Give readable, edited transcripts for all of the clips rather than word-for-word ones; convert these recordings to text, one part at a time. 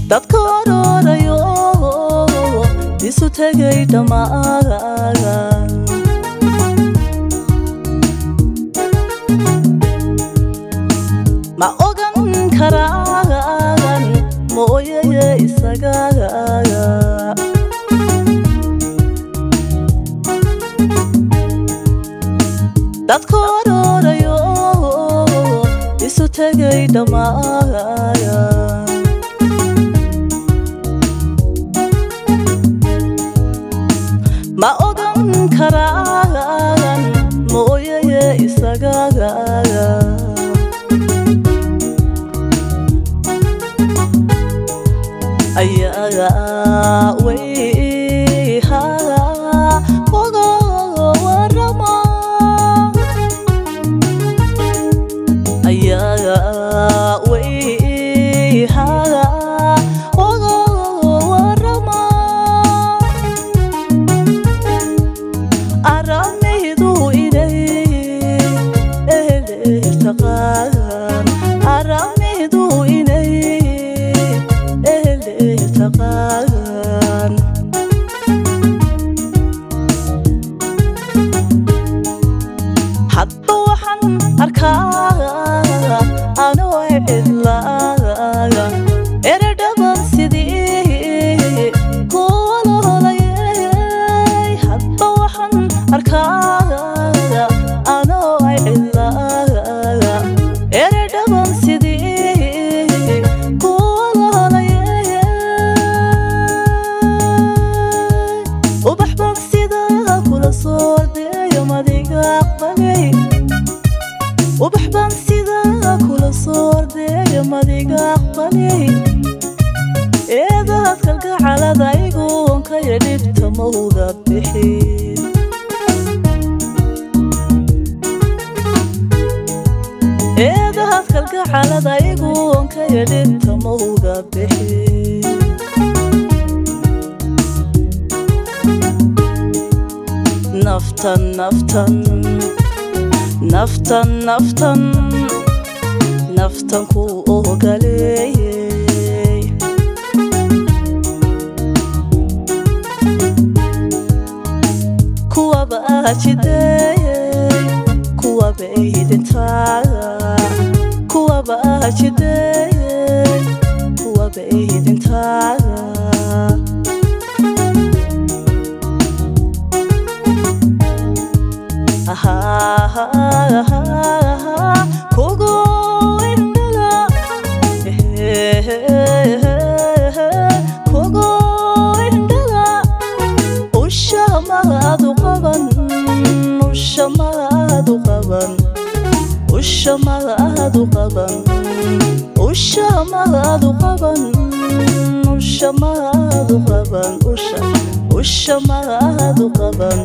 dadka oranayo isu tagay dhammaan ma ogan karaan mooyee isaga dadka oranayo isu tagay dhammaan ma ogan karaan mooyee isaga ayaga way hala ogo warama ayaga way hala ogo warama aramidu inay taqaan aramidu inay taqaan hadba waxaan arkaa anoo cidlaaga eredhaban sidii kuwa loolayay hadba waxaan arkaa anoo cidlaaga eredhaban sidii kuwa loolayay ubaxban sida kula soo ordayo madiga aqbalay ubaxban sida kula soo ordayo madiga aqbalay eedaad kalgacalada igoon ka yadhibta mawga bixin eedaad kalgacalada igoon ka yadhibta mawga bixin naftan naftan naftan naftan naftan ku ogaleeyay kuwa baajideeyay kuwa baydintaa kuwa baajideeyay kuwa baydintaa kogo indala kogo indala ushamadu qaban ushamadu qaban ushamadu qaban ushamadu qaban ushamadu qaban ushamadu qaban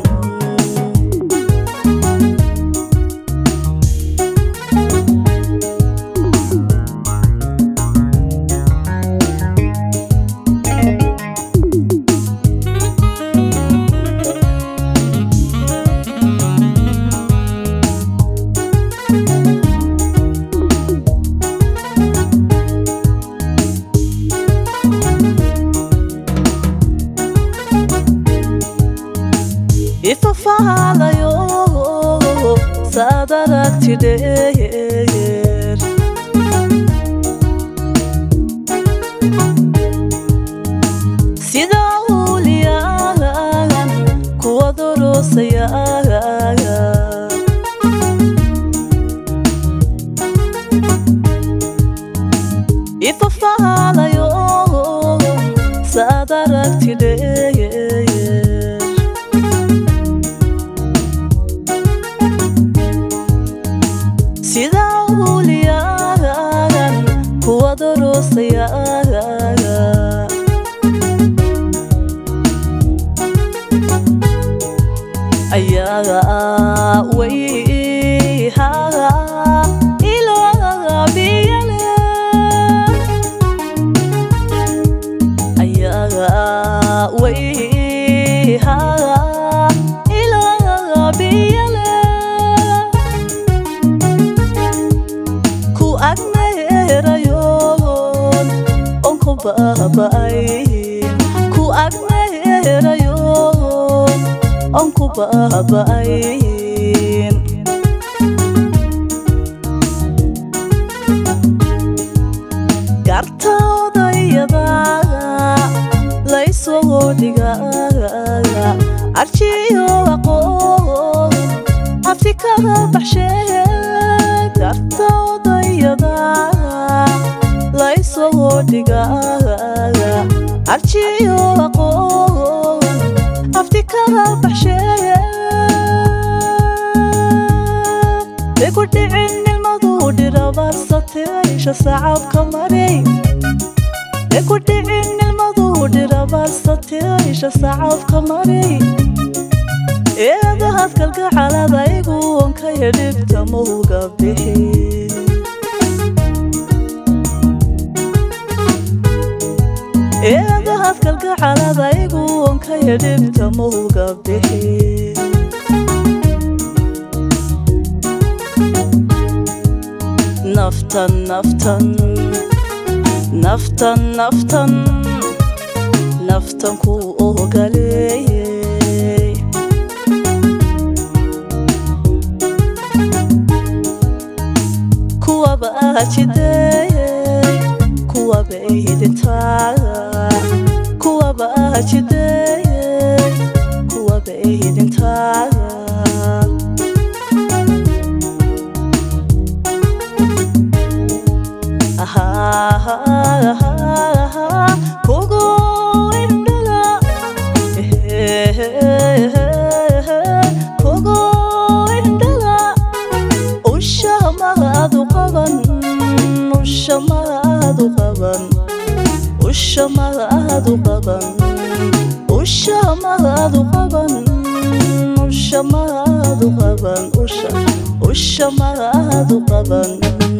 ifafahalayo sadaragtideer sida uliyagan kuwa dorosayaga ifafahalayo sadaragtideer sida uliyagan kuwa dorosayaga ayaga way hala ilaga biyale ayaga way hala ilaga biyale ku agneerayoon onko baaba'ayn ku agmeerayo aan ku baaba'ayn gartoodayada laysoo dhigaa arjiyo aqoon aftikada baxshee gartoodayada laysoo dhigaa arjiyo aqoon aftikada baxshee igu dhicin ilmadu dhirabarsatay shacabka maray igu dhicin ilmadu dhirabarsatay shacabka maray eedahaad kalgacaladaaygu wanka yadhibta mawga bixi eedahaad kalgacaladaaygu wanka yadhibta mawga bixi naftan naftan naftan naftan naftan ku ogaleeyay kuwa baajideeyay kuwa baydintaa kuwa baajideeyay kuwa baydintaa kugu indhala kugu indhala ushamaadu qaban ushamaadu qaban ushamaadu qaban ushamaadu qaban ushamaadu qaban ushamaadu qaban